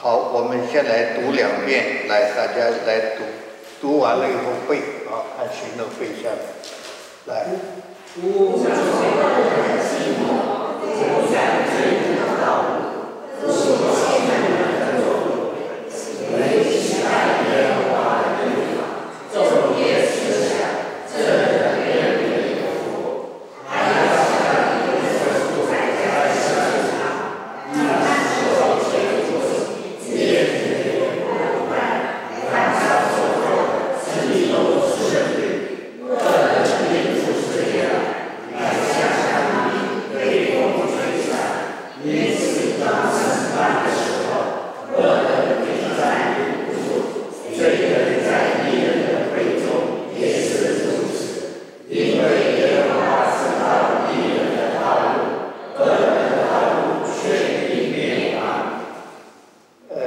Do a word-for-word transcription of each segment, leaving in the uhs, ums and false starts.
好，我们先来读两遍，来，大家来读，读完了以后背啊，看谁能背下来。来。 无常人寂寞，不想追求道路，不是艰难的作为，唯期待耶和华的律法，昼夜思想，这人便为有福。还要像一棵树栽在石上，它所结出叶子也不干，凡他所做的，尽都顺利。个人并不是这样，乃像上帝被风吹散，因此当审判的时候，个人必站立不住。罪人在义人的会中也是如此，因为耶和华知道义人的道路，个人的道路却必灭亡。 呃，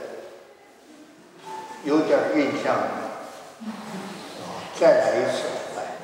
有点印象，再来一次。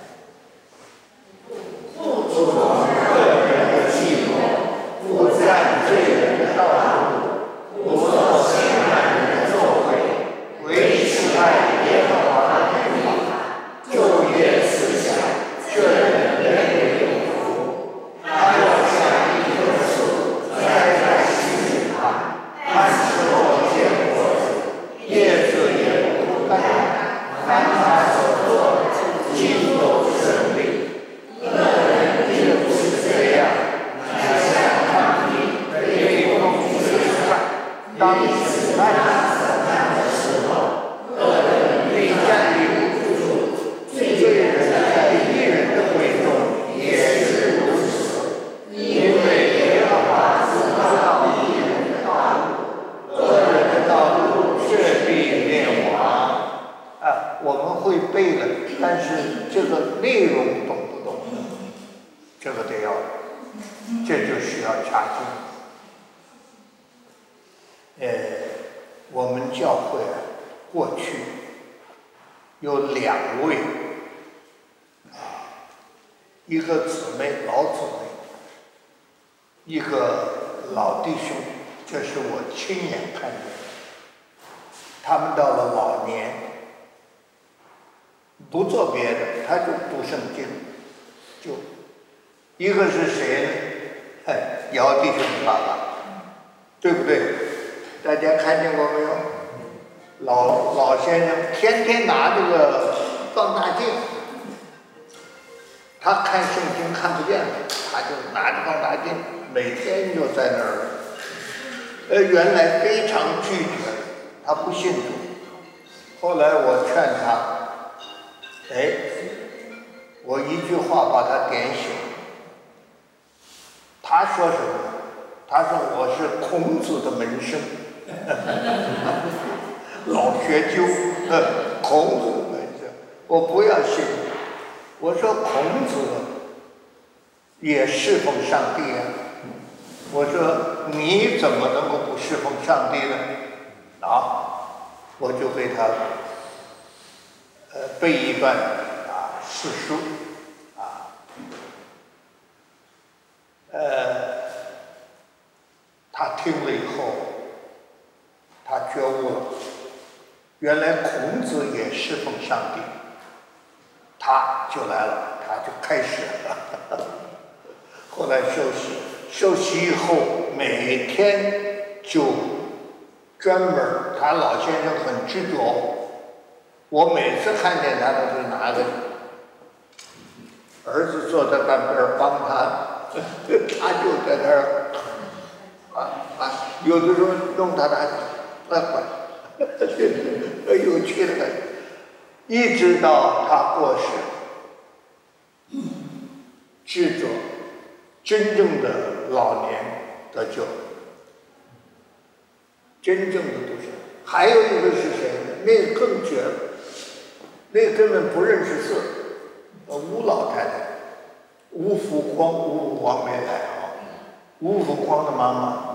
不注重个人的寂寞，不占罪人的道路，不做轻慢人的作为，唯喜爱耶和华的律法，昼夜思想，这人便为有福。他要像一棵树栽在溪水旁，按时候结果子，叶子也不干，凡他所做的，尽都顺利。个人并不是这样，乃像上帝被风吹散，当审判审判的时候，个人必站立不住。罪人在义人的会中也是如此，因为耶和华知道义人的道路，个人的道路却必灭亡。 啊，我们会背了，但是这个内容懂不懂？这个得要，这就需要查经。呃，我们教会啊，过去有两位啊，一个姊妹老姊妹，一个老弟兄，这是我亲眼看见的。他们到了老年，不做别的，他就读圣经，就。一个是谁呢？哎，姚弟兄爸爸，对不对？大家看见过没有？老老先生天天拿这个放大镜，他看圣经看不见了，他就拿着放大镜，每天就在那儿。呃，原来非常拒绝，他不信主。后来我劝他，哎，我一句话把他点醒。他说什么？他说我是孔子的门生，老学究，孔子的门生，我不要信。我说孔子也侍奉上帝啊，我说你怎么能够不侍奉上帝呢？啊，我就给他呃背一段啊诗书。呃，他听了以后，他觉悟了，原来孔子也侍奉上帝，他就来了，他就开始了。后来受洗，受洗以后每天就专门，他老先生很执着，我每次看见他都是拿着儿子坐在半边帮他。他就在那儿啊啊，有的时候弄他拿那管，很有趣的感觉。一直到他过世，智者真正的老年得救，真正的读者。还有一个是谁呢？那个更绝了，那个根本不认识字，吴老太太。吴福光，吴福光没来啊。吴福光的妈妈，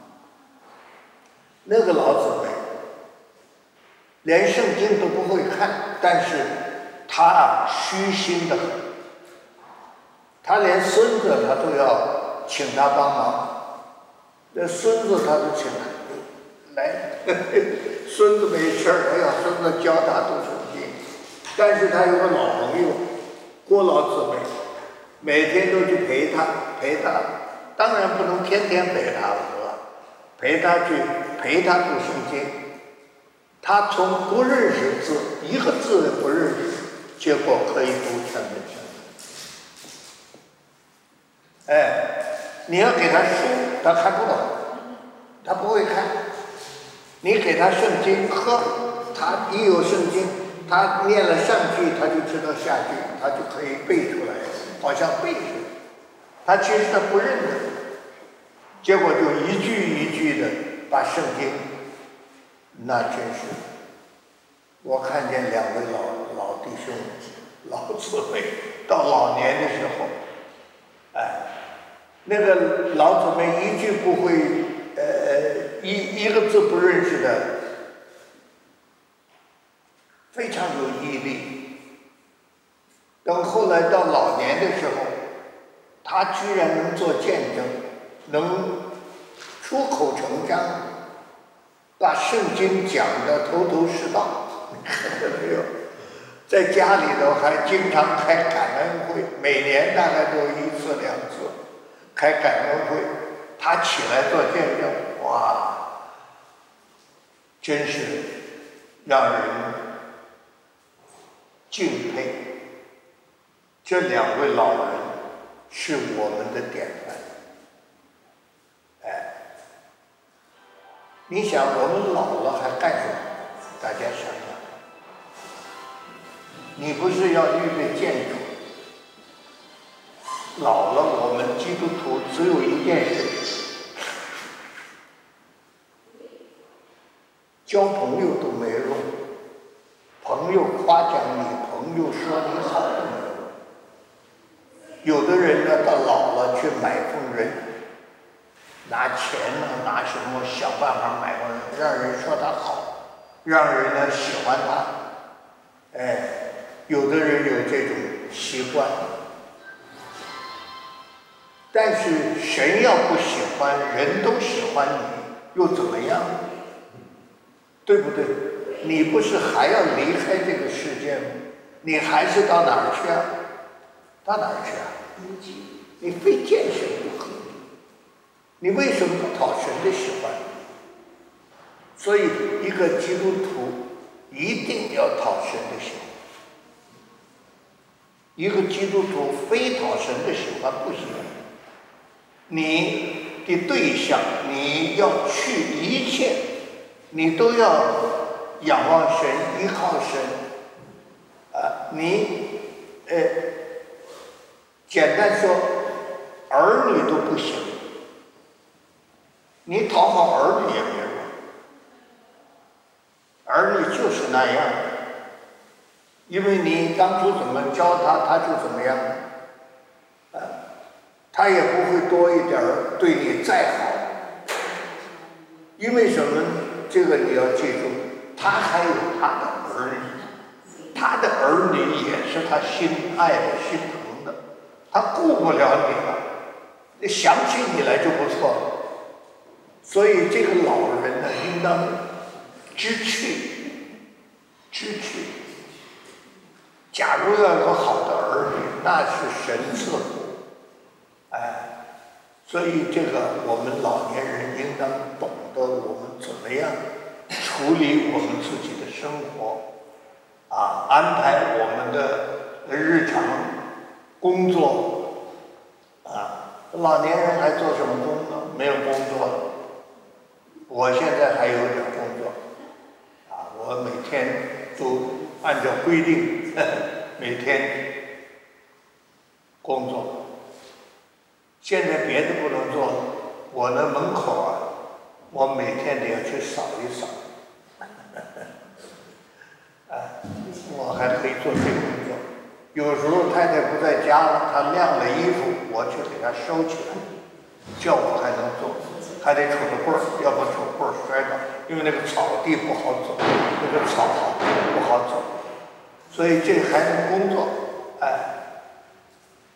那个老姊妹，连圣经都不会看，但是她啊虚心的很，她连孙子她都要请他帮忙，那孙子她都请他， 来，孙子没事儿，还要孙子教他读圣经。但是他有个老朋友，郭老姊妹，每天都去陪他，陪他，当然不能天天陪他了，是吧？陪他去，陪他读圣经。他从不认识字，一个字也不认识，结果可以读全本圣经。哎，你要给他书，他看不懂，他不会看。你给他圣经，呵，他一有圣经，他念了上句，他就知道下句，他就可以背出来，好像背出来。他其实他不认得，结果就一句一句的把圣经，那真是，我看见两位老老弟兄、老姊妹到老年的时候，哎，那个老姊妹一句不会，呃，一一个字不认识的，非常有毅力。等后来到老年的时候，他居然能做见证，能出口成章，把圣经讲得头头是道。看到没有？在家里头还经常开感恩会，每年大概都一次两次开感恩会，他起来做见证，哇，真是让人敬佩。这两位老人是我们的典范。哎，你想我们老了还干什么？大家想想，你不是要预备建筑？老了，我们基督徒只有一件事，交朋友都没用，朋友夸奖你，朋友说你好都没有。有的人呢，到老了去买奉人，拿钱呢，拿什么想办法买奉人，让人说他好，让人呢喜欢他。哎，有的人有这种习惯。但是神要不喜欢，人都喜欢你，又怎么样？对不对？你不是还要离开这个世界吗？你还是到哪儿去啊？到哪儿去啊？你非见神不可。你为什么不讨神的喜欢？所以一个基督徒一定要讨神的喜欢。一个基督徒非讨神的喜欢不行。你的对象，你要去一切，你都要仰望神，依靠神。啊，你，呃，简单说，儿女都不行，你讨好儿女也没用，儿女就是那样，因为你当初怎么教他，他就怎么样，啊。他也不会多一点儿对你再好，因为什么？这个你要记住，他还有他的儿女，他的儿女也是他心爱的、心疼的，他顾不了你了，你想起你来就不错了。所以这个老人呢，应当知趣，知趣。假如要有个好的儿女，那是神赐福。哎，所以这个我们老年人应当懂得我们怎么样处理我们自己的生活，啊，安排我们的日常工作，啊，老年人还做什么工作？没有工作了。我现在还有点工作，啊，我每天都按照规定，呵呵每天工作。现在别的不能做了，我的门口啊，我每天得要去扫一扫。啊，我还可以做这个工作。有时候太太不在家了，她晾了衣服，我去给她收起来，叫我还能做，还得杵着棍儿，要不杵棍儿摔倒，因为那个草地不好走，那个草不好走，所以这还能工作，哎。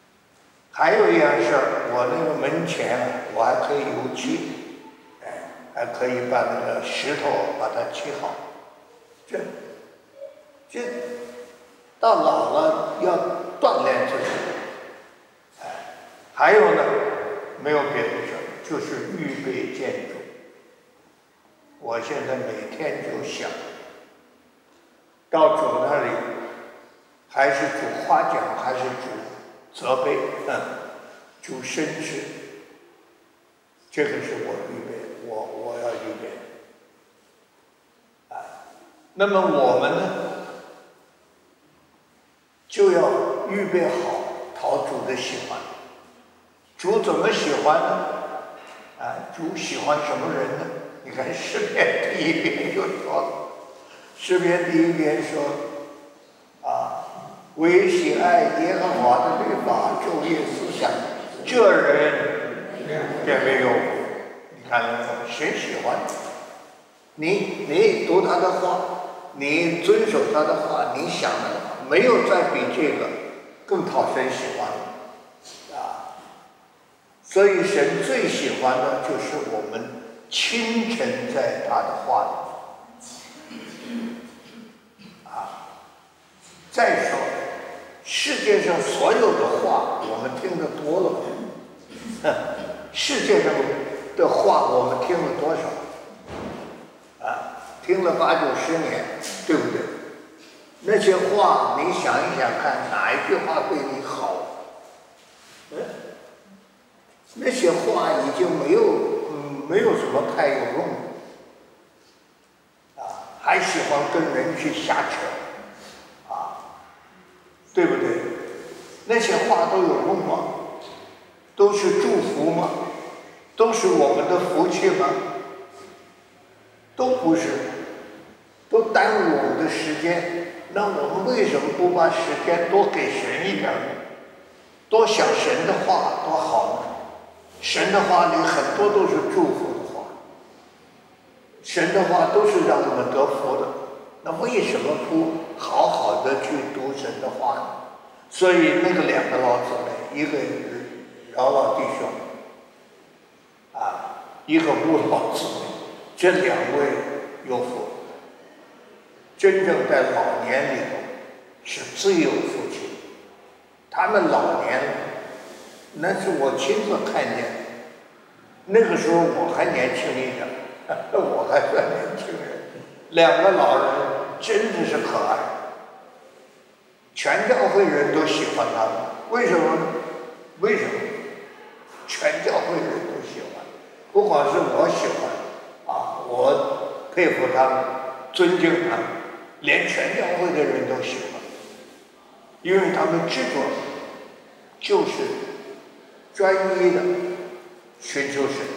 还有一样事儿，我那个门前啊，我还可以油漆，哎， 还可以把那个石头把它砌好。这这到老了要锻炼自己。哎，还有呢，没有别的事，就是预备建筑。我现在每天就想到主那里，还是主夸奖，还是主责备，嗯，主申知，这个是我预备，我我要预备。啊，那么我们呢，就要预备好讨主的喜欢。主怎么喜欢呢？啊，主喜欢什么人呢？你看诗篇第一篇就说了，诗篇第一篇说，啊，唯喜爱耶和华的律法，昼夜思想，这人便没有。你看，谁喜欢你？你读他的话，你遵守他的话，你想的没有再比这个更讨神喜欢了啊！所以神最喜欢的就是我们清晨在他的话里啊。再说，世界上所有的话我们听得多了，哼，世界上的话我们听了多少？啊，听了八九十年，对不对？那些话你想一想看，哪一句话对你好？嗯，那些话已经没有，嗯，没有什么太有用啊，还喜欢跟人去瞎扯，啊，对不对？那些话都有用吗？都是祝福吗？都是我们的福气吗？都不是，都耽误我们的时间。那我们为什么不把时间多给神一点呢？多想神的话多好呢？神的话里很多都是祝福的话，神的话都是让我们得福的。那为什么不好好的去读神的话呢？所以那个两个老姊妹，一个饶老弟兄，啊，一个吴老姊妹，这两位有福。真正在老年里头是最有福气。他们老年了，那是我亲自看见的。那个时候我还年轻一点，我还算年轻人。两个老人真的是可爱，全教会人都喜欢他们。为什么？为什么？全教会人都喜欢，不光是我喜欢啊，我佩服他们，尊敬他们，连全教会的人都喜欢，因为他们执着就是专一的寻求神。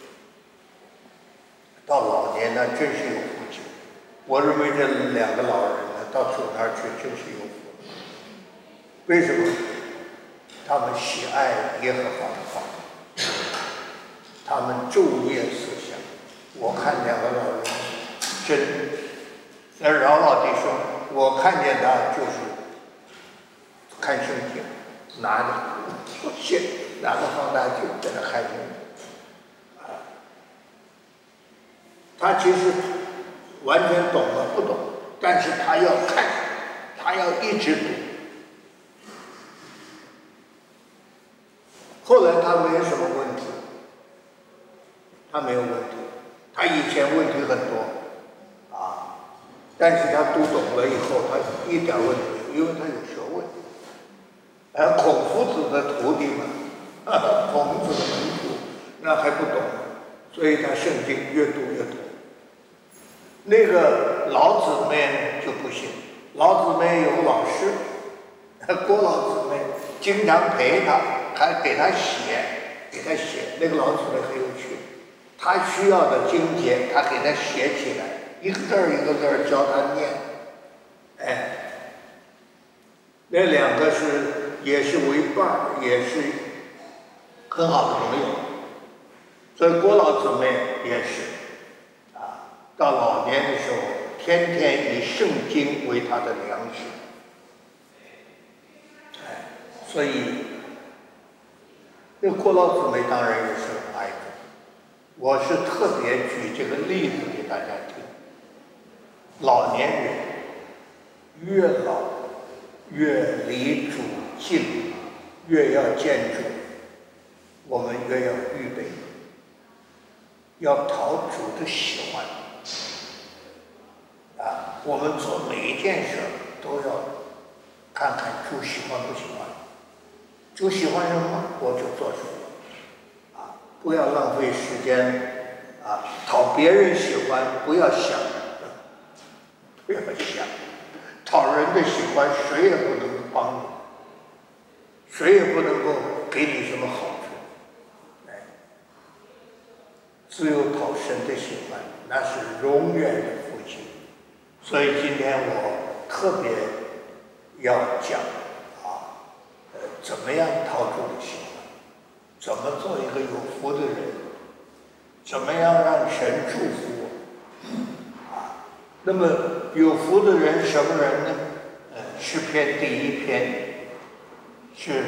到老年呢，真是有福气。我认为这两个老人呢，到主那儿去真是有福。为什么？他们喜爱耶和华的话，他们昼夜思想。我看两个老人真，那饶老弟兄，我看见他就是看圣经，拿着写拿着放大镜在那看圣经，啊，他其实完全懂了不懂，但是他要看，他要一直读。后来他没有什么问题，他没有问题，他以前问题很多，啊，但是他读懂了以后，他一点问题没有，因为他有学问。而孔夫子的徒弟嘛，孔子的门徒，那还不懂，所以他圣经越读越懂。那个老姊妹就不行，老姊妹有老师，郭老姊妹经常陪他，还给他写，给他写。那个老姊妹很有趣，他需要的经节，他给他写起来，一个字儿一个字儿教他念。哎，那两个是也是为伴儿，也是很好的朋友。所以郭老姊妹也是。到老年的时候，天天以圣经为他的粮食，哎，所以那郭老姊妹当然也是很爱主。 我是特别举这个例子给大家听。老年人越老越离主近，越要见主，我们越要预备，要讨主的喜欢。啊，我们做每一件事都要看看主喜欢不喜欢，主喜欢什么我就做什么，啊，不要浪费时间，啊，讨别人喜欢不要想，不要想，讨人的喜欢谁也不能帮你，谁也不能够给你什么好处，哎，只有讨神的喜欢，那是永远的福气。所以今天我特别要讲啊，呃，怎么样讨主的喜欢，怎么做一个有福的人，怎么样让神祝福我啊？那么有福的人什么人呢？呃，诗篇第一篇是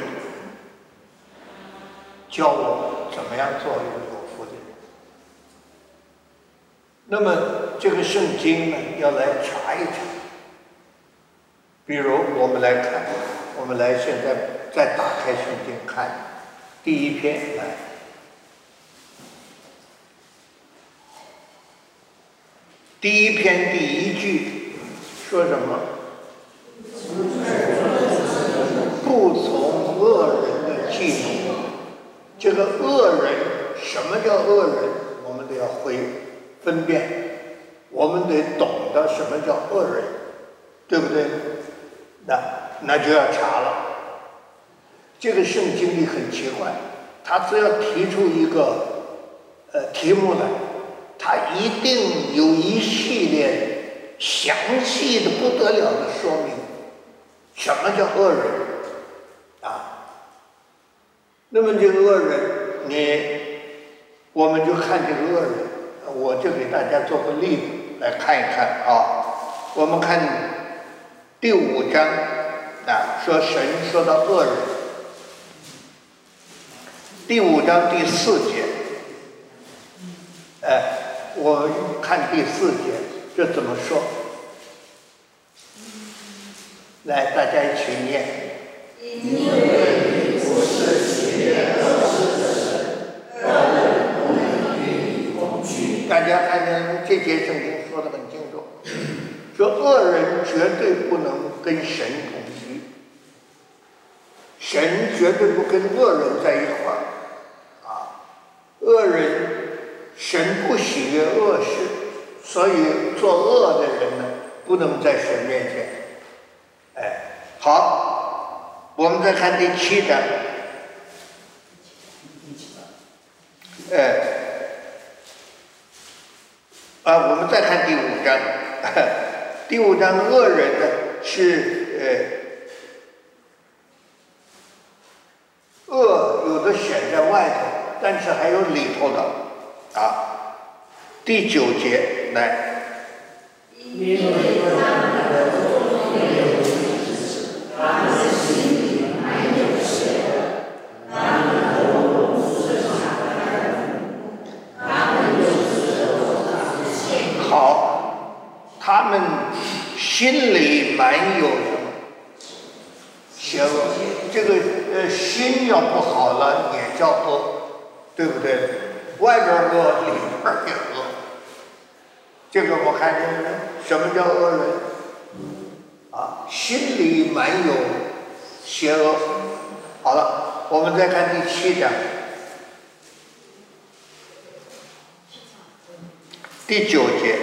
教我怎么样做一个有福的人。那么这个圣经呢，要来查一查。比如我们来看，我们来现在再打开圣经看第一篇来。第一篇第一句说什么？不从恶人的计谋。这个恶人，什么叫恶人？我们都要会分辨，我们得懂得什么叫恶人，对不对？那那就要查了。这个圣经里很奇怪，他只要提出一个呃题目来，他一定有一系列详细的不得了的说明，什么叫恶人啊？那么这个恶人，你我们就看这个恶人，我就给大家做个例子来看一看啊。我们看第五章啊，说神说到恶人，第五章第四节，哎，我们看第四节，这怎么说？来，大家一起念。 因为你不是喜悦恶事的神，恶人不能与你同居。 大家看见这节圣经说得很清楚，说恶人绝对不能跟神同居，神绝对不跟恶人在一块儿啊。恶人，神不喜悦恶事，所以作恶的人呢，不能在神面前。哎，好，我们再看第七章。哎，啊，我们再看第五章。第五章恶人呢是呃恶有的显在外头，但是还有里头的啊。第九节来。 因为他们的作风没有知识，他们心里满有邪恶，他们的口是敞开的门，他们又是恶法的陷阱。 好，他们心里满有什么邪恶？这个呃心要不好了也叫恶，对不对？外边恶，里边也恶。这个我看见了，什么叫恶人？啊，心里满有邪恶。好了，我们再看第七章，第九节，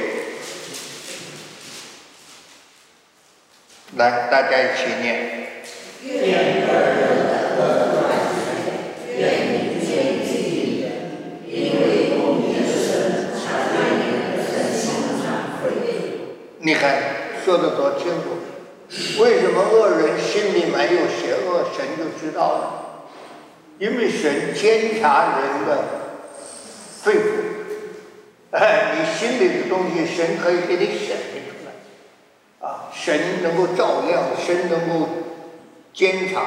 来，大家一起念。 愿恶人的恶断绝，愿你见记人，因为公义的神常在你的身心上恢复。 你看说的多清楚，为什么恶人心里满有邪恶，神就知道了？因为神监察人的肺腑，哎，你心里的东西，神可以给你显明出来，啊，神能够照亮，神能够监察，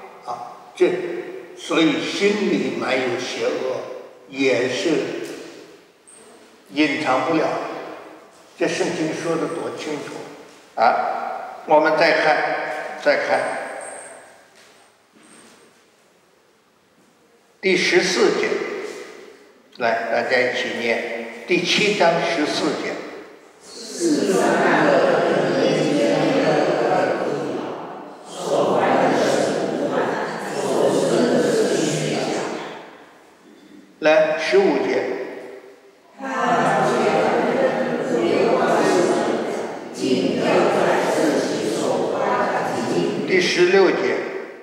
啊，这所以心里满有邪恶，也是隐藏不了。这圣经说的多清楚啊！我们再看，再看第十四节，来，大家一起念第七章十四节。 是善恶的人间的不鸟，所怀的是不满，所生的是虚假。 来，十五节。 他觉得有关系，仅要在自己所怀的基因。 第十六节。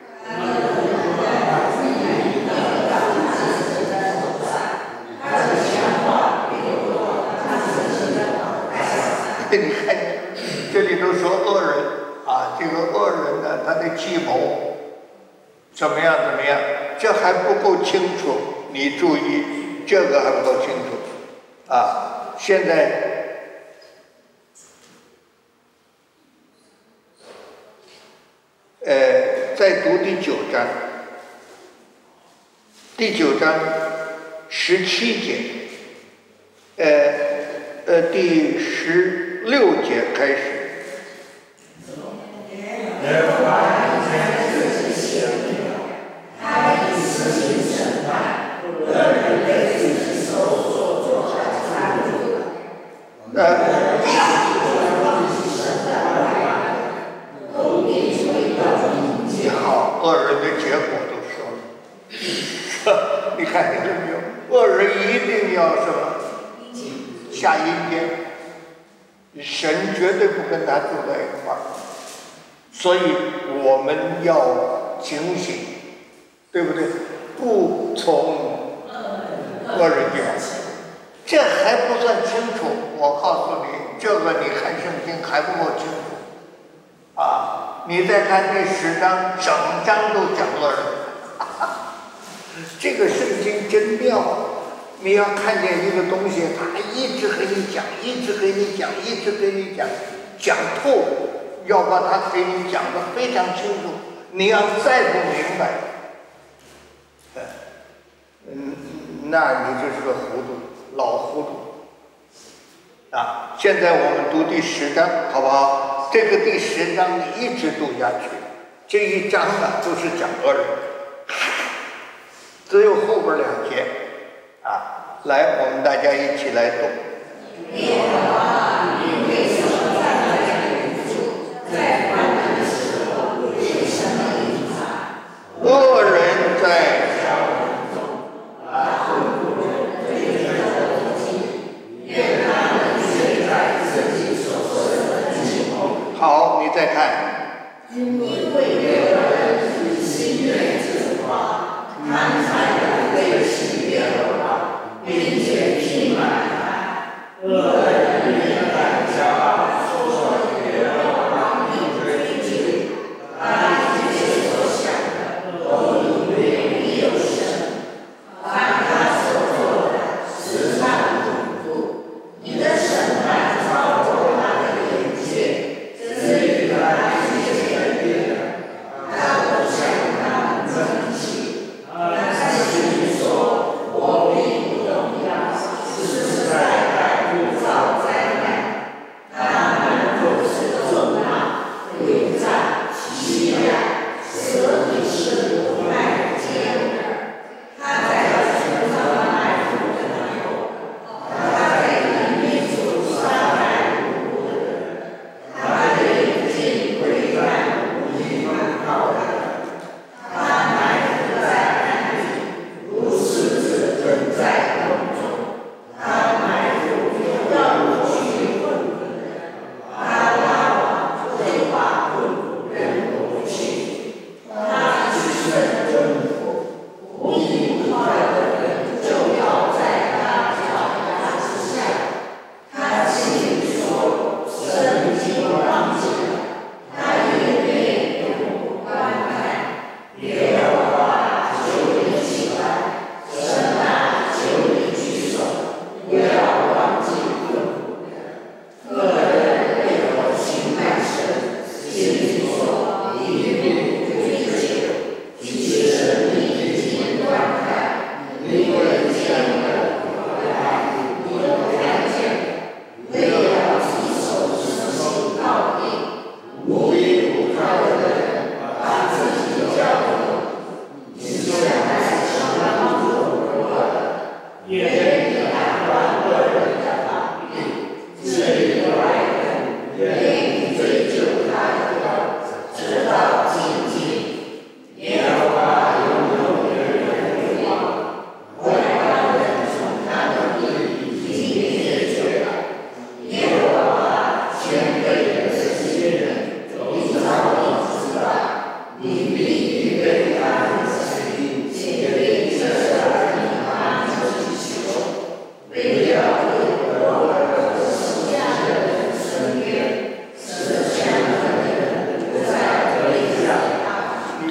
你看，这里头说恶人啊，这个恶人呢，他的计谋怎么样怎么样，这还不够清楚。你注意，这个还不够清楚啊。现在，呃，再读第九章，第九章十七节，呃呃，第十。六节开始。好，恶人的结果都说了。你看见了没有？恶人一定要什么？下阴间。神绝对不跟他住在一块儿，所以我们要警醒，对不对？不从恶人家，这还不算清楚。我告诉你，这个你看圣经还不够清楚啊！你再看第十章，整章都讲恶人，这个圣经真妙。你要看见一个东西，他一直给你讲，一直给你讲，一直给你讲，讲透，要把它给你讲得非常清楚。你要再不明白，嗯，那你就是个糊涂，老糊涂啊！现在我们读第十章，好不好？这个第十章你一直读下去，这一章呢都是讲恶人，只有后边两节。啊，来，我们大家一起来读。耶和华，你为什么在那里住？在患难的时候，为什么隐藏？恶人在交往中，把困苦人推着走进，愿他们睡在自己所设的计谋。好，你再看。你会对人心悦自夸，贪财的对喜悦而并且批判他，恶人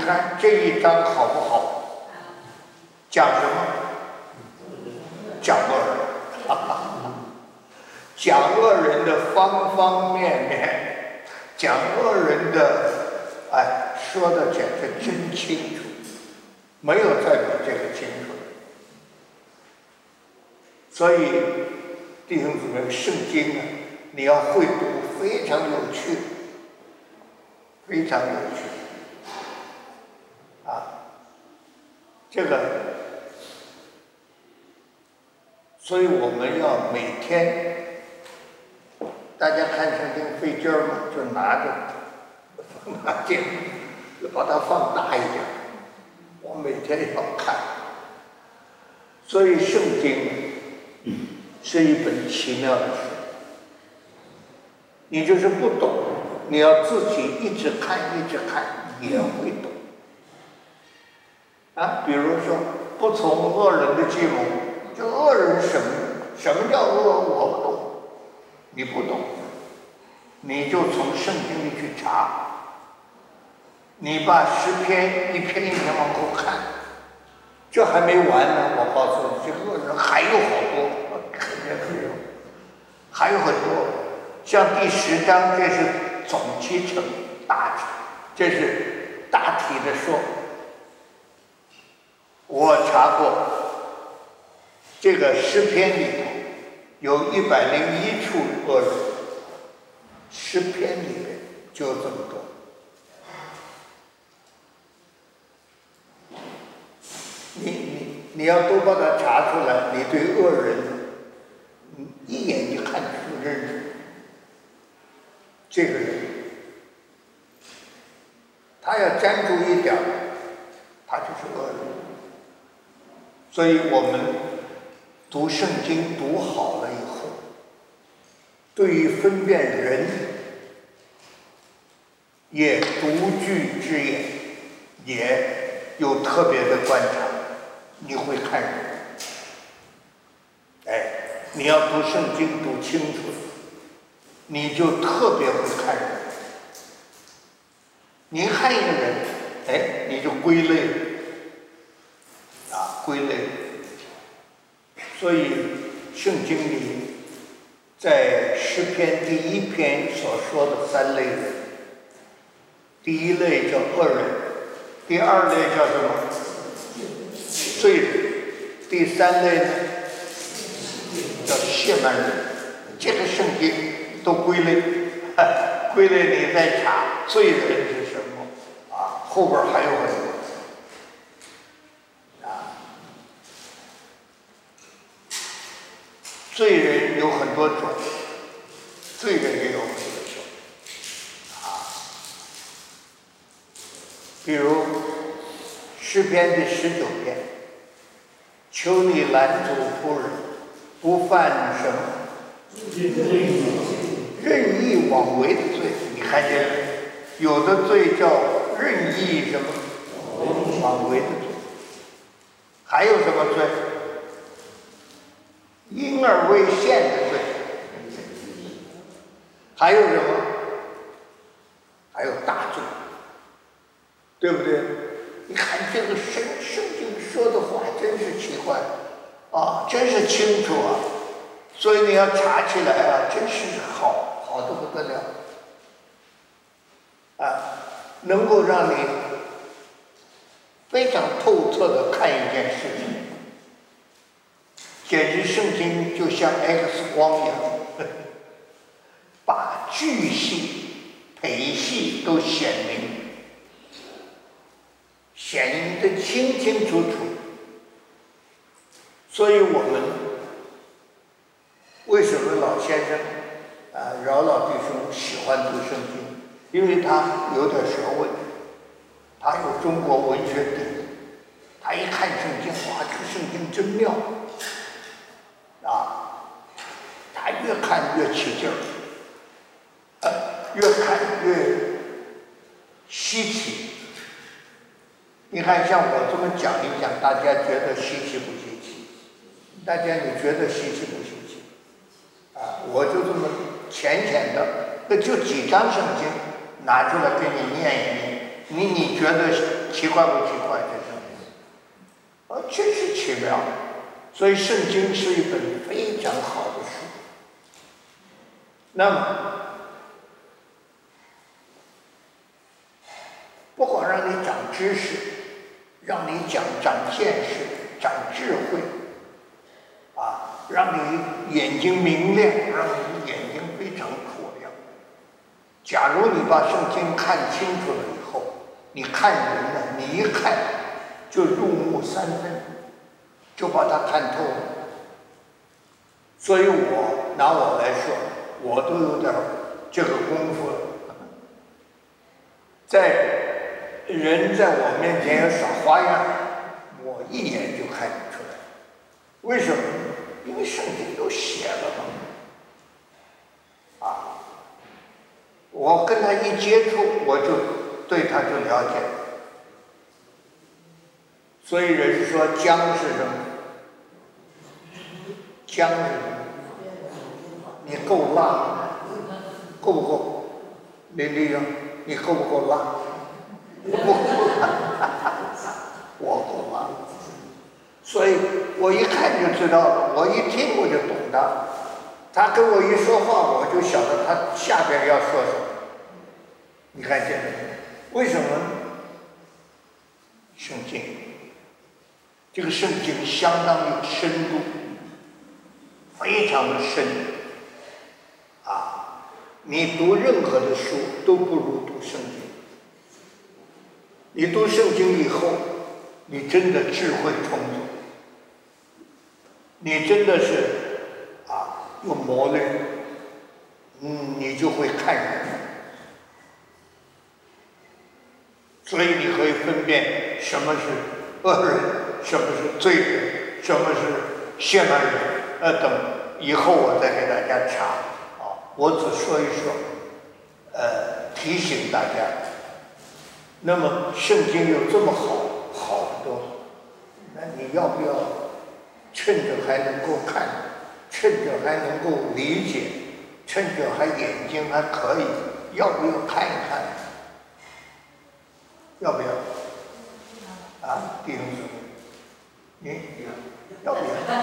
看这一章好不好？讲什么？讲恶人，哈哈，讲恶人的方方面面，讲恶人的，哎，说的简直真清楚，没有再比这个清楚。所以弟兄姊妹，圣经啊，你要会读，非常有趣，非常有趣。啊，这个，所以我们要每天，大家看圣经费劲儿嘛，就拿着放大镜，就把它放大一点。我每天要看，所以圣经是一本奇妙的书。你就是不懂，你要自己一直看，一直看，也会懂。啊，比如说不从恶人的计谋，这恶人什么？什么叫恶？我不懂，你不懂，你就从圣经里去查。你把诗篇一篇一篇往后看，这还没完呢。我告诉你，这个恶人还有好多，肯定还有，还有很多。像第十章，这是总集成大体，这是大体的说。我查过，这个诗篇里头有一百零一处恶人，诗篇里面就这么多。你你你要都把它查出来，你对恶人，你一眼就看出认识。这个人，他要沾住一点儿，他就是恶人。所以我们读圣经读好了以后，对于分辨人，也独具之眼，也有特别的观察。你会看人，哎，你要读圣经读清楚，你就特别会看人。你看一个人，哎，你就归类啊，归类。所以圣经里在诗篇第一篇所说的三类人，第一类叫恶人，第二类叫什么？罪人，第三类呢叫亵慢人。这个圣经都归类，归类你再查罪人是什么啊？后边还有很多啊。罪人有很多种，罪人也有很多种啊。比如诗篇第十九篇。求你拦阻仆人，不犯什么任意妄为的罪。你看见没？有的罪叫任意什么妄为的罪，还有什么罪？因而未现的罪，还有什么？还有大罪，对不对？你看这个圣圣经说的话真是奇怪啊，真是清楚啊，所以你要查起来啊，真是好好的不得了啊，能够让你非常透彻的看一件事情，简直圣经就像 X 光一样，把巨细培细都显明。显明的清清楚楚，所以我们为什么老先生啊饶老弟兄喜欢读圣经？因为他有点学问，他有中国文学底子，他一看圣经，哇，这个圣经真妙啊！他越看越起劲儿，呃，越看越稀奇。你看，像我这么讲一讲，大家觉得稀奇不稀奇？大家你觉得稀奇不稀奇？啊，我就这么浅浅的，那就几张圣经拿出来给你念一念， 你你觉得奇怪不奇怪？这是，啊，确实奇妙。所以圣经是一本非常好的书。那么，不光让你长知识，让你讲长见识、长智慧，啊，让你眼睛明亮，让你眼睛非常透亮。假如你把圣经看清楚了以后，你看人呢，你一看就入木三分，就把它看透了。所以我拿我来说，我都有点这个功夫了。在人在我面前要耍花样，我一眼就看出来。为什么？因为圣经都写了嘛。啊，我跟他一接触，我就对他就了解。所以人说姜是什么？姜是什么？你够辣，够不够？林丽英，你够不够辣？不够辣，我够辣。所以我一看就知道了，我一听我就懂他。他跟我一说话，我就晓得他下边要说什么。你看见没？为什么呢？圣经，这个圣经相当有深度，非常的深。啊，你读任何的书都不如读圣经。你读圣经以后，你真的智慧充足，你真的是啊有磨练，嗯，你就会看人。所以你可以分辨什么是恶人，什么是罪人，什么是陷害人，呃等，以后我再给大家查，啊，我只说一说，呃，提醒大家。那么圣经有这么好好的东西，那你要不要趁着还能够看，趁着还能够理解，趁着还眼睛还可以，要不要看一看？要不要？啊，弟兄姊妹，你要不要？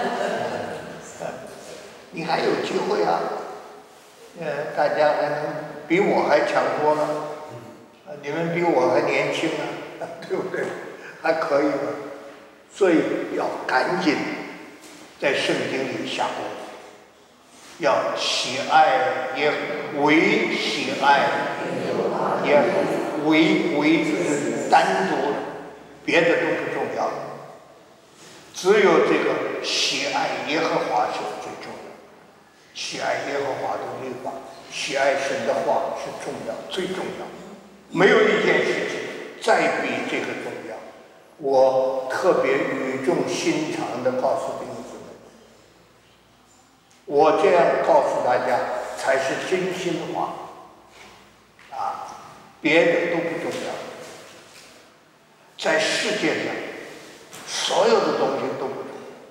你还有机会啊！呃，大家还能比我还强多了，你们比我还年轻啊，对不对？还可以吗？所以要赶紧在圣经里下功夫，要喜爱耶，唯喜爱耶，唯唯就是单独的，别的都不重要，只有这个喜爱耶和华是最重要的，喜爱耶和华的律法，喜爱神的话是重要，最重要的。没有一件事情再比这个重要。我特别语重心长地告诉弟兄姊妹，我这样告诉大家才是真心话啊，别的都不重要。在世界上，所有的东西都不重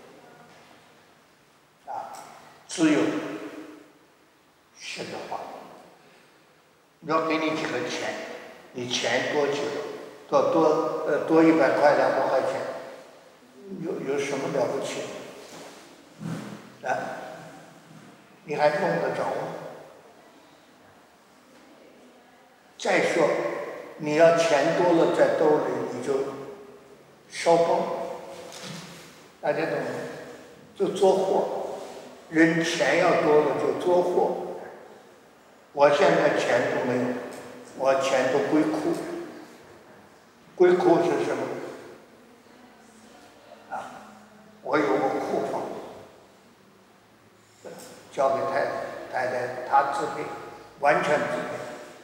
要啊，只有神的话。要给你几个钱，你钱多几个，多多呃多一百块两百块钱，有有什么了不起？啊，你还用得着吗？再说，你要钱多了在兜里，你就烧崩，大家懂吗？就作货，人钱要多了就作货。我现在钱都没有，我钱都归库。归库是什么？啊，我有个库房，交给太太，太太她支配，完全支配。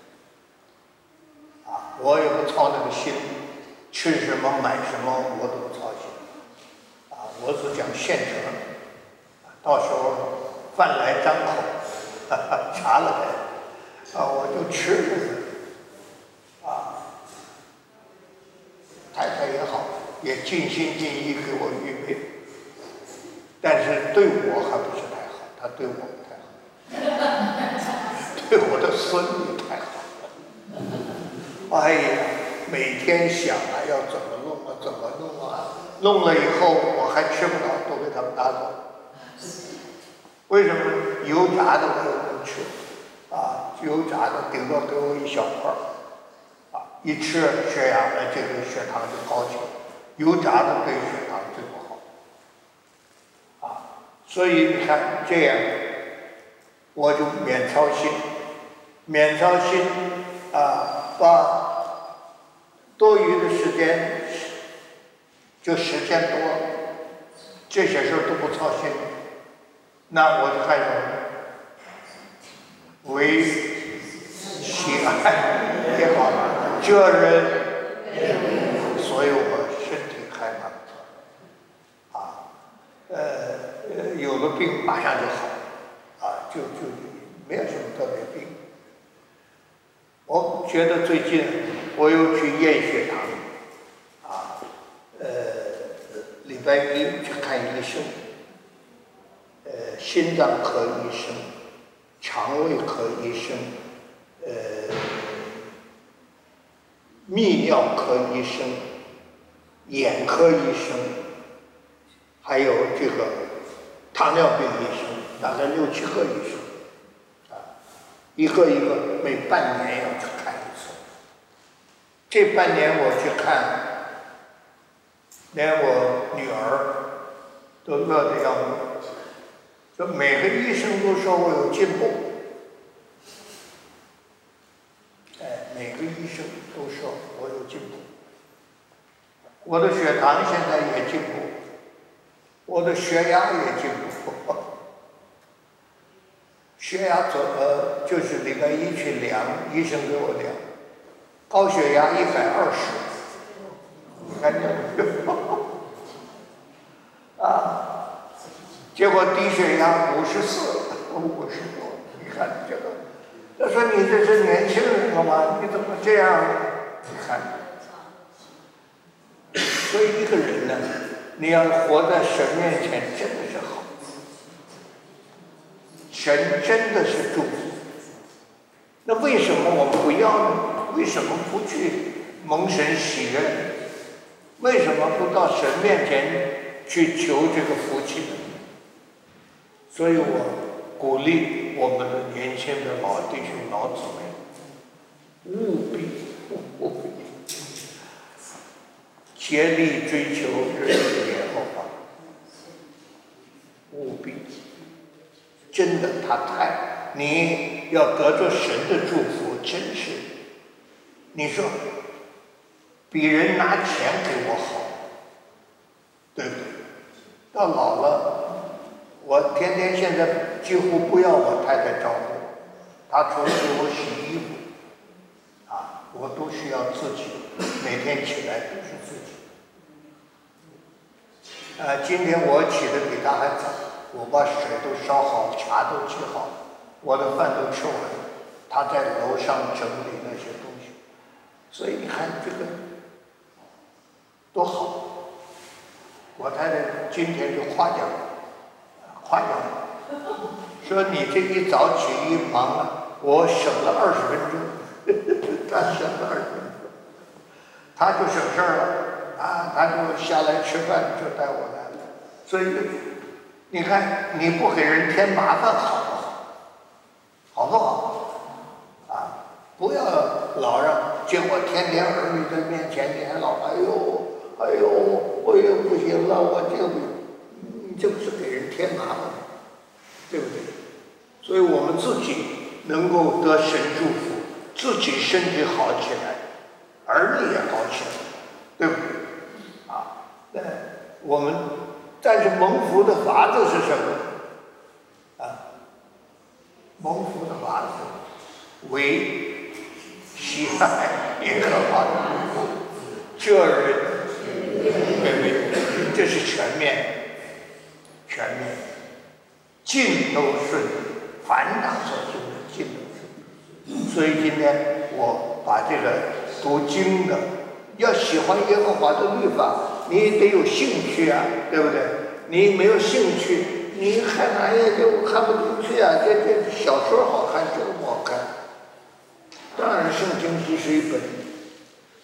啊，我也不操那个心，吃什么买什么我都不操心。啊，我只讲现成，到时候饭来张口，哈哈，查了来。啊，我就吃着，啊，太太也好，也尽心尽意给我预备，但是对我还不是太好，他对我不太好，对我的孙女太好了。哎呀， 每天想啊，要怎么弄啊，怎么弄啊，弄了以后我还吃不到，都被他们拿走。为什么？油炸的我也不吃，啊，油炸的顶多给我一小块儿，啊，一吃血压的这个血糖就高起来，油炸的对血糖最不好，啊，所以你看这样，我就免操心，免操心啊，把多余的时间就时间多，这些事儿都不操心。那我就看什么？为喜爱也好，这人，所以我身体还蛮不错，啊，呃，有了病马上就好，啊，就就没有什么特别病。我觉得最近我又去验血糖，啊，呃，礼拜一去看医生。呃，心脏科医生、肠胃科医生、呃，泌尿科医生、眼科医生，还有这个糖尿病医生，大概六七个医生，啊，一个一个每半年要去看一次。这半年我去看，连我女儿都乐得要命。就每个医生都说我有进步，哎，每个医生都说我有进步。我的血糖现在也进步，我的血压也进步。血压左呃就是礼拜一去量，医生给我量，高血压一百二十，你看这个啊。结果低血压五十四，五十多，你看这个，他说你这是年轻人了吗？你怎么这样？你看，所以一个人呢，你要活在神面前，真的是好，神真的是祝福。那为什么我们不要呢？为什么不去蒙神喜悦？为什么不到神面前去求这个福气呢？所以我鼓励我们的年轻的老弟兄、老姊妹，务必务必竭力追求日日耶和华，务必，真的，他太，你要得着神的祝福，真是，你说，比人拿钱给我好，对不对？到老了。我天天现在几乎不要我太太照顾我，她除了给我洗衣服，啊，我都需要自己，每天起来都是自己。啊，今天我起得比她还早，我把水都烧好，茶都沏好，我的饭都吃完，她在楼上整理那些东西，所以你看这个多好。我太太今天就夸奖我。夸奖我，说你这一早起一忙啊，我省了二十分钟，他省了二十分钟，他就省事儿了啊，他就下来吃饭就带我来了，所以你看你不给人添麻烦好不好？好不好？啊，不要老让，结果天天儿女在面前你还老哎呦哎呦我也不行了，我这个不行。这不是给人添麻烦，对不对？所以我们自己能够得神祝福，自己身体好起来，儿女也好起来，对不对？啊，那我们但是蒙福的法子是什么？啊，蒙福的法子为喜爱耶和华的这人，对不对？这是全面。全面，尽都顺利，凡打所行的尽都顺利。所以今天我把这个读经的，要喜欢耶和华的律法，你得有兴趣啊，对不对？你没有兴趣，你看哪也就看不进去啊。这这小说好看，这个不好看。当然，圣经只是一本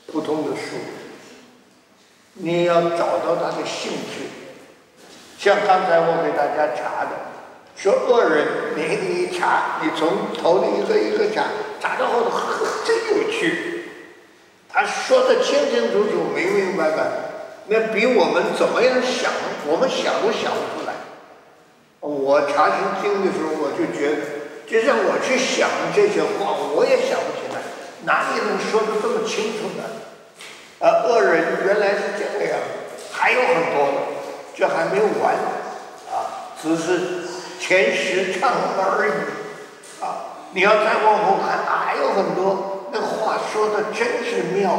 普通的书，你要找到他的兴趣。像刚才我给大家查的，说恶人，你你一查，你从头里一个一个查，查到后头，呵，真有趣。他说的清清楚楚、明明白白，那比我们怎么样想，我们想都想不出来。我查经经的时候，我就觉得，就让我去想这些话，我也想不起来，哪里能说得这么清楚呢？啊，恶人原来是这个样，还有很多的，这还没有完啊，只是前十唱而已啊！你要再往后看，还有很多，那话说的真是妙。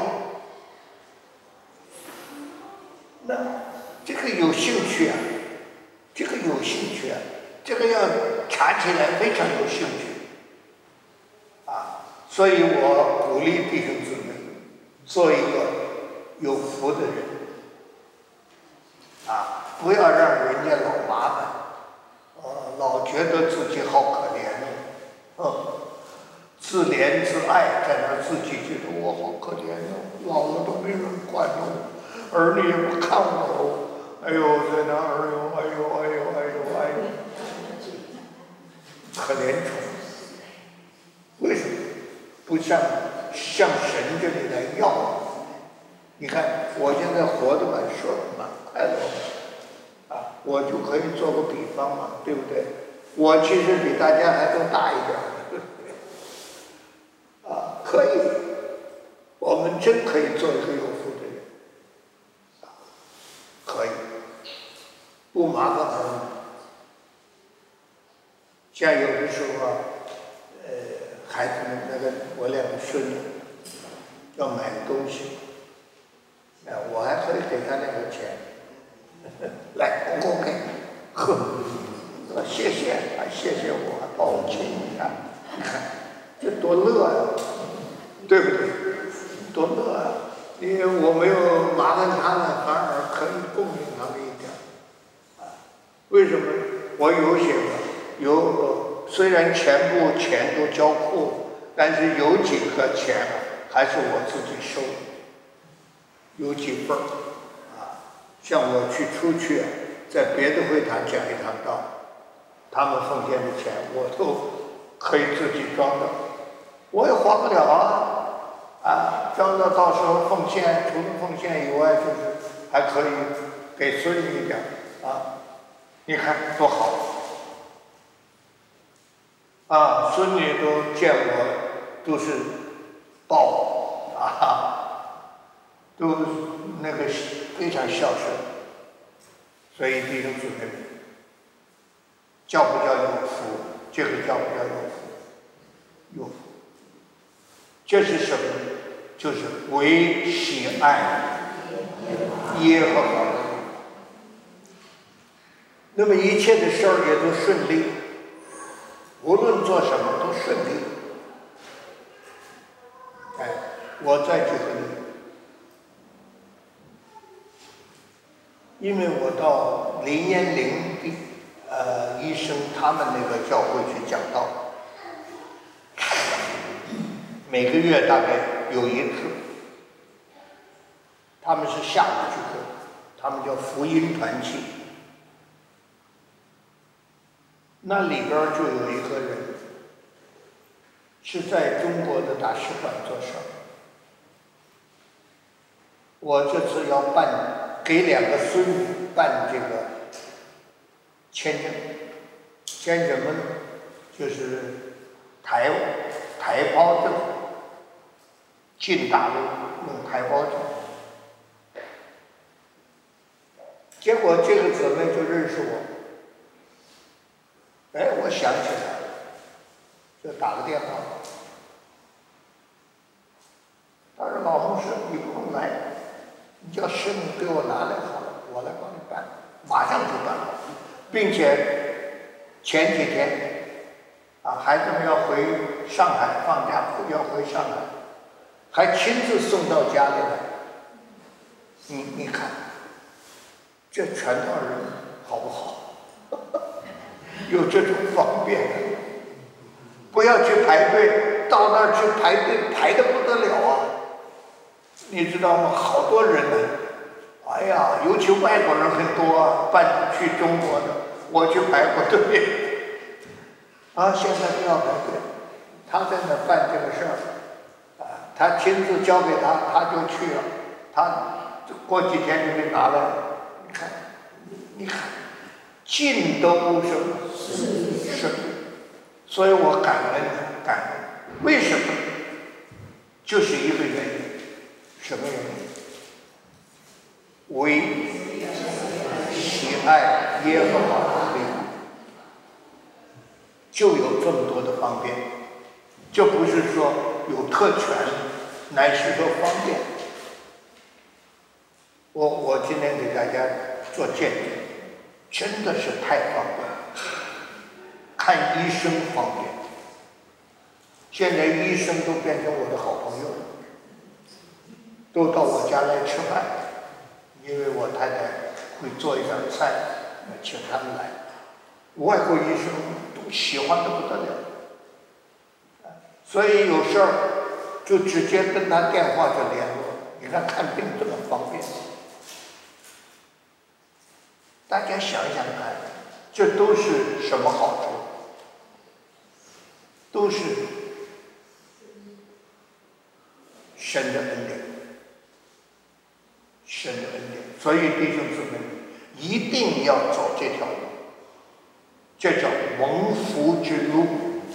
那这个有兴趣啊，这个有兴趣啊，这个要查起来非常有兴趣啊！所以我鼓励弟兄姊妹做一个有福的人啊，不要让人家老麻烦，呃，老觉得自己好可怜哦，嗯，自怜自爱，在那自己觉得我好可怜哦，老了都没人管哦，儿女也不看我哦，哎呦，在那儿呦，哎呦，哎呦，哎呦，哎呦，可怜虫，为什么不向向神这里来要？你看我现在活得蛮顺蛮快乐啊，我就可以做个比方嘛，对不对？我其实比大家还都大一点啊，可以，我们真可以做一个有福的人啊，可以，不麻烦儿女。像有的时候啊，呃，孩子们那个我两个孙子要买东西。哎，我还可以给他那个钱，来，公公给，呵，谢谢，还谢谢我，还帮我亲一下，你看，这多乐啊，对不对？多乐啊！因为我没有麻烦他们，反而可以供应他们一点，啊，为什么？我有些有，虽然全部钱都交库，但是有几个钱还是我自己收的。有几份儿啊，像我去出去，在别的会堂讲一堂道，他们奉献的钱我都可以自己装的，我也花不了啊，啊，装到到时候奉献，除了奉献以外，就是还可以给孙女一点啊，你看多好啊，孙女都见我都是抱啊。都那个非常孝顺，所以弟兄姊妹们，叫不叫有福？这个叫不叫有福？有福，这是什么？就是唯喜爱耶和华的。那么一切的事儿也都顺利，无论做什么都顺利。哎，我再举个例子。因为我到林彦林的呃医生他们那个教会去讲道，每个月大概有一次，他们是下午聚会，他们叫福音团契，那里边就有一个人是在中国的大使馆做事儿，我这次要办。给两个孙女办这个签证，签什么呢？就是台台胞证，进大陆用台胞证。结果这个姊妹就认识我，哎，我想起来了，就打个电话，他说：“老牧师，你不用来。”你叫师母给我拿来好了，我来帮你办，马上就办好，并且前几天啊，孩子们要回上海放假，要回上海，还亲自送到家里来。你你看，这传道人好不好？有这种方便，不要去排队，到那儿去排队排得不得了啊！ 你知道吗？好多人呢，哎呀，尤其外国人很多啊，办去中国的，我去排过队，啊，现在不要排队，他在那办这个事儿，啊，他亲自交给他，他就去了，他过几天就给拿来了，你看，你看，尽都什么？是，所以我感恩感恩，为什么？就是一个原因，什么原因？为喜爱耶和华的律法，就有这么多的方便。这不是说有特权，乃是说方便。我我今天给大家做见证，真的是太方便了。看医生方便，现在医生都变成我的好朋友了，都到我家来吃饭，因为我太太会做一点菜，请他们来。外国医生都喜欢的不得了，所以有事儿就直接跟他电话就联络。你看看病这么方便，大家想想看，这都是什么好处？都是神的恩典，神的恩典。所以弟兄姊妹，一定要走这条路，这叫蒙福之路。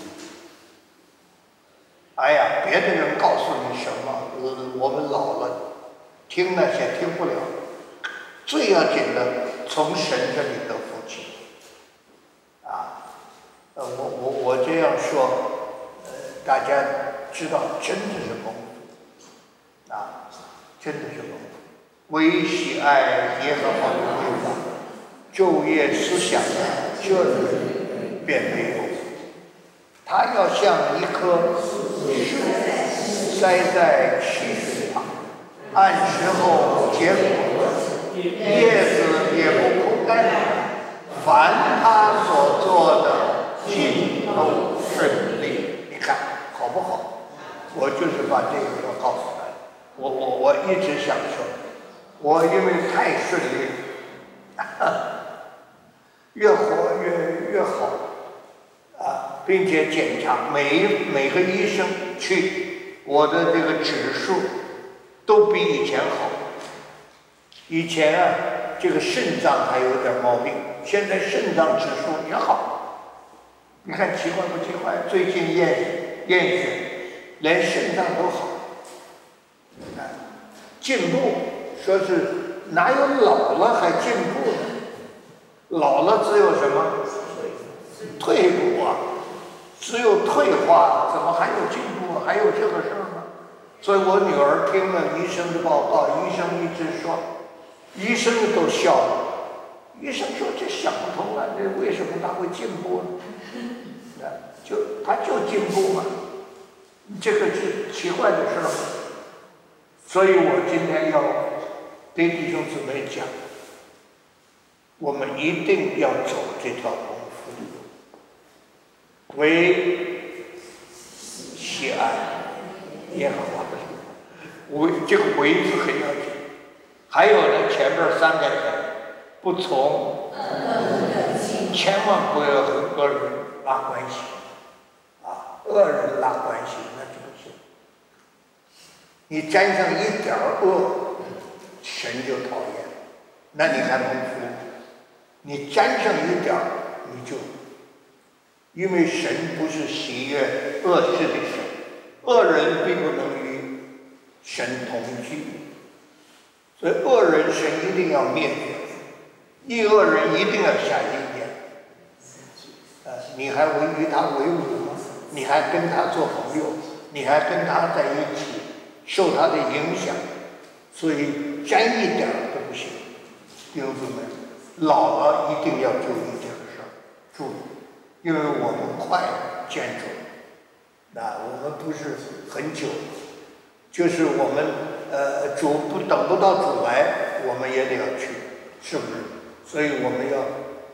哎呀，别的人告诉你什么，呃，我们老了，听那些听不了。最要紧的，从神这里得福气。啊，呃，我我我这样说，呃，大家知道，真的是蒙福，啊，真的是蒙福。唯喜爱耶和华的律法，昼夜思想，这人便没有。他要像一棵树栽在溪水旁，按时候结果子，叶子也不枯干。凡他所做的，尽都顺利。你看好不好？我就是把这个要告诉大家。我我我一直想说，我因为太顺利了，越活越越好啊，并且检查每每个医生去，我的这个指数都比以前好。以前啊，这个肾脏还有点毛病，现在肾脏指数也好。你看奇怪不奇怪？最近验验血，连肾脏都好，啊，进步。说是哪有老了还进步呢？老了只有什么？退步啊，只有退化，怎么还有进步？还有这个事儿吗？所以我女儿听了医生的报告，医生一直说，医生都笑了。医生说这想不通啊，这为什么他会进步呢？就他就进步嘛，这个是奇怪的事儿。所以我今天要对弟兄姊妹讲，我们一定要走这条蒙福的路，唯喜爱耶和华的律法。唯这个唯字很要紧。还有呢，前面三个人不从，千万不要和恶人拉关系啊！恶人拉关系那就不行。你沾上一点恶，神就讨厌，那你还蒙福？你沾上一点，你就，因为神不是喜悦恶事的神，恶人并不能与神同居，所以恶人神一定要灭绝，一恶人一定要下阴间。呃，你还为与他为伍吗？你还跟他做朋友？你还跟他在一起，受他的影响？所以沾一点都不行。弟兄姊妹，老了一定要注意这个事儿，注意，因为我们快见主，那我们不是很久，就是我们呃主不等不到主来，我们也得要去，是不是？所以我们要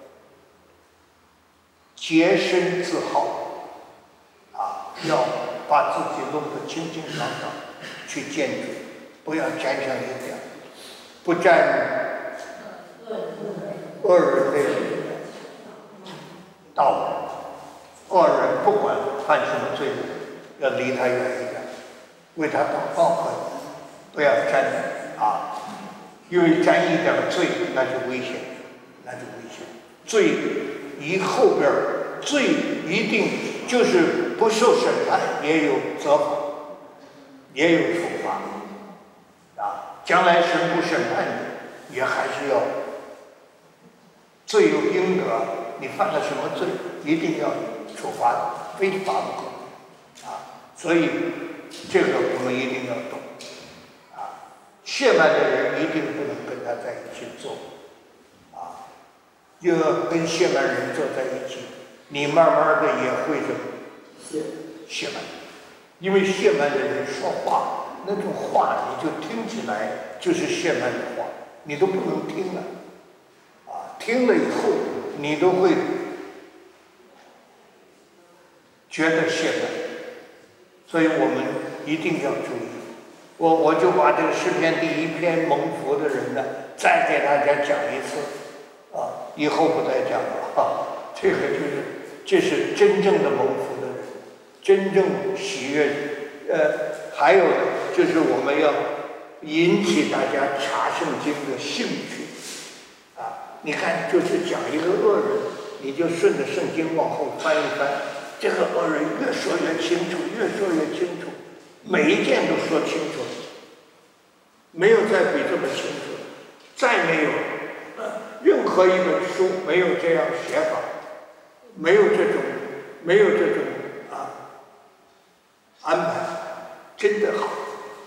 洁身自好，啊，要把自己弄得清清爽爽，去见主。 不要沾上一点，不沾恶人的道。恶人不管犯什么罪，要离他远一点，为他祷告可以，不要沾啊，因为沾一点罪那就危险，那就危险。罪一后边罪一定就是不受审判，也有责罚，也有处罚啊。将来神不审判你，也还是要罪有应得。你犯了什么罪，一定要处罚，非罚不可啊！所以这个我们一定要懂啊！亵慢的人一定不能跟他在一起做啊！因为跟亵慢人坐在一起，你慢慢的也会什么亵慢，因为亵慢的人说话那种话，你就听起来就是亵慢的话，你都不能听了啊！听了以后，你都会觉得亵慢，所以我们一定要注意。我我就把这个诗篇第一篇蒙福的人呢，再给大家讲一次，啊，以后不再讲了哈。这个就是这是真正的蒙福的人，真正喜悦。呃，还有呢，就是我们要引起大家查圣经的兴趣，啊，你看就是讲一个恶人，你就顺着圣经往后翻一翻。这个恶人越说越清楚，越说越清楚，每一件都说清楚，没有再比这么清楚，再没有，呃，任何一本书没有这样写法，没有这种，没有这种啊安排，真的好。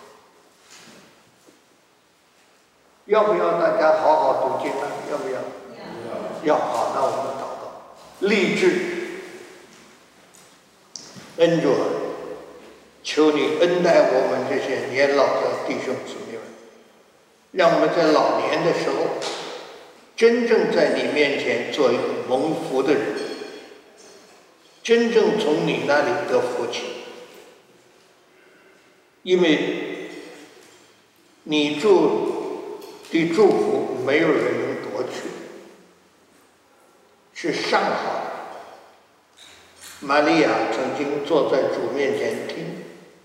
要不要大家好好读经呢？要不要？要。要好，那我们祷告，立志。恩主，求你恩待我们这些年老的弟兄姊妹们，让我们在老年的时候，真正在你面前做一个蒙福的人，真正从你那里得福气，因为你祝的祝福没有人能夺去，是上好的。玛利亚曾经坐在主面前听，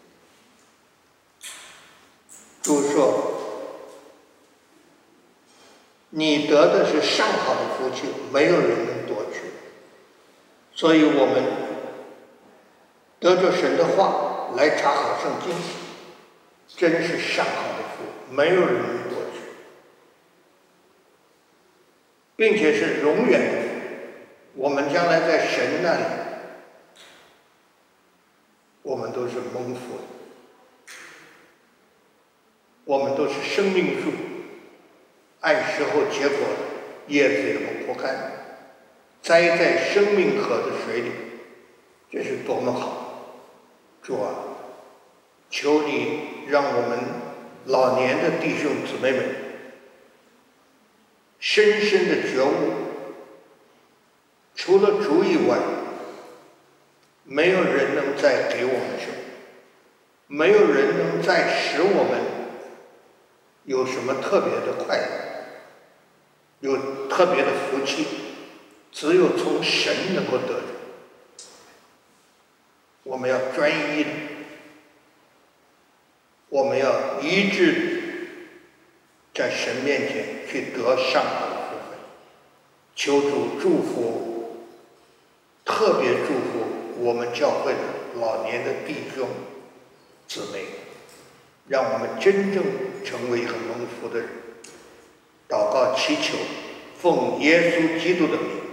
主说：“你得的是上好的福气，没有人能夺去。”所以我们得着神的话来查考圣经，真是上好的福，没有人能夺去，并且是永远的福。我们将来在神那里，我们都是蒙福的，我们都是生命树，按时候结果的，叶子也不枯干，栽在生命河的水里，这是多么好！主啊，求你让我们老年的弟兄姊妹们深深的觉悟，除了主以外，没有人能再给我们什么，没有人能再使我们有什么特别的快乐，有特别的福气，只有从神能够得着。我们要专一的，我们要一致在神面前去得上好的福分。求主祝福，特别祝福我们教会的老年的弟兄姊妹，让我们真正成为一个蒙福的人。祷告祈求，奉耶稣基督的名。